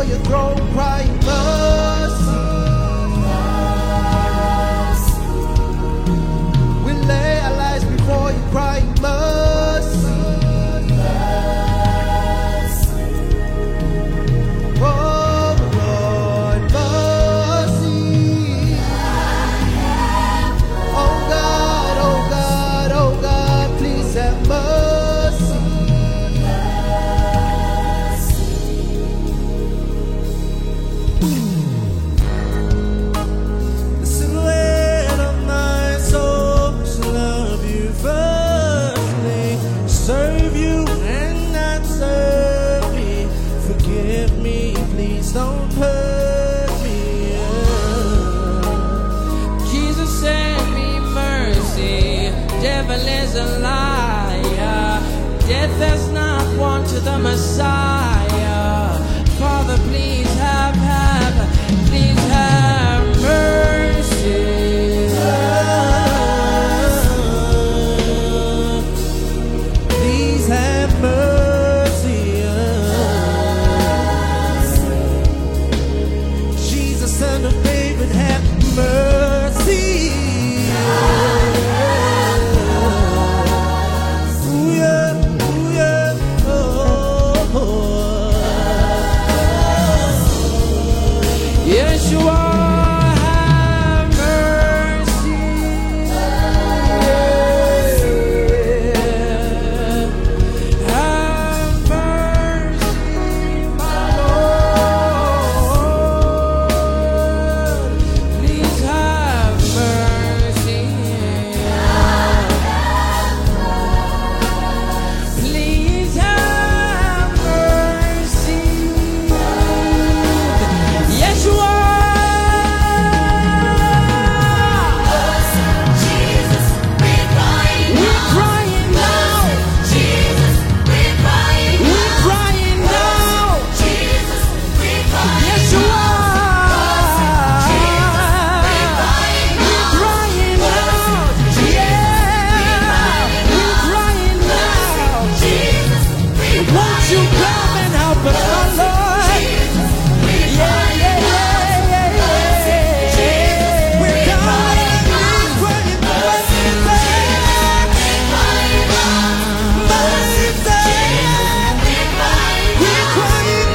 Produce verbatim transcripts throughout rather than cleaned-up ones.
your throne, crying mercy. We lay our lives before you, crying mercy. Oh Lord, mercy. Oh God, oh God, oh God, please have mercy. The silhouette of my soul to love you firstly, serve you and not serve me. Forgive me, please don't hurt me. Jesus, send me mercy. Devil is a liar. Death has not wanted the Messiah. Father, please have, have, please have mercy. Please have mercy. Jesus, Son of David, have mercy. Ooh, yeah, ooh, yeah, oh, oh, oh. Yeshua, have mercy. Have mercy, my Lord. Please have mercy. Please have mercy. Yeshua. Jesus, we're crying We're now. crying now. Jesus, we're crying We're now. crying now. Jesus, we're crying Yeshua. we're crying We're crying now. Yeah. We're crying now. Jesus, we're Won't you come and help us, my Lord? Yeah, yeah, yeah, yeah, yeah. We're crying, we're crying, mercy, mercy, we're crying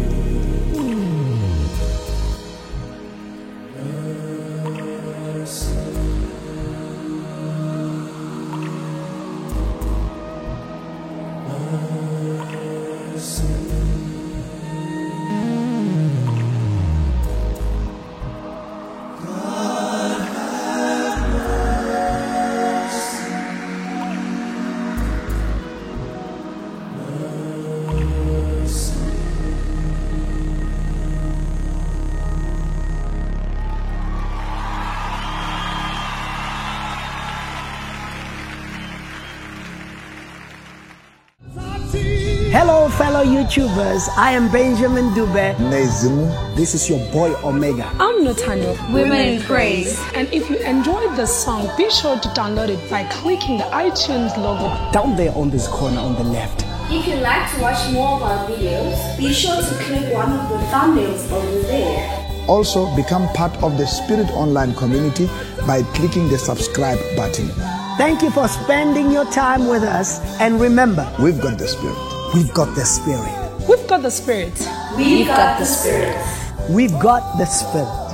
mercy. Hello, fellow YouTubers. I am Benjamin Dube. Nezimu. This is your boy Omega. I'm Nathaniel. Women in Praise. And if you enjoyed this song, be sure to download it by clicking the iTunes logo. Down there on this corner on the left. If you'd like to watch more of our videos, be sure to click one of the thumbnails over there. Also, become part of the Spirit Online community by clicking the subscribe button. Thank you for spending your time with us. And remember, We've got the Spirit. we've got the Spirit. We've got the Spirit. We've got the Spirit. We've got the Spirit.